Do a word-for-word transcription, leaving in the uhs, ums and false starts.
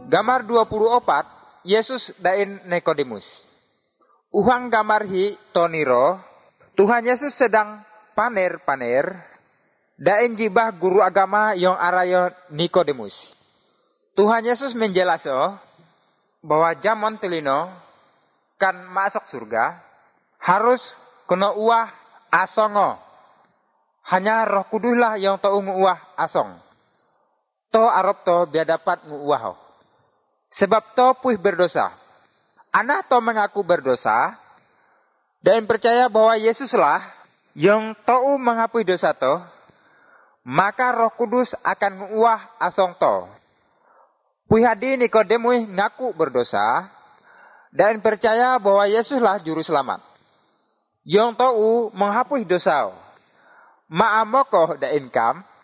Gambar dua puluh empat, Yesus dain Nikodemus. Uhang gambar hi toniro, Tuhan Yesus sedang paner-paner, dain jibah guru agama yang arayo Nikodemus. Tuhan Yesus menjelaso bahwa zaman telino kan masuk surga harus kena uah asongo. Hanya Roh Kudus lah yang tahu nguah asong. To arop to biar dapat nguah. Sebab to puih berdosa. Anak to mengaku berdosa dan percaya bahwa Yesuslah yang tahu menghapus dosa to, maka Roh Kudus akan nguah asong to. Puih hadi Nikodemus ngaku berdosa dan percaya bahwa Yesuslah juru selamat. Yang tahu menghapus dosa. Ma'amokoh da income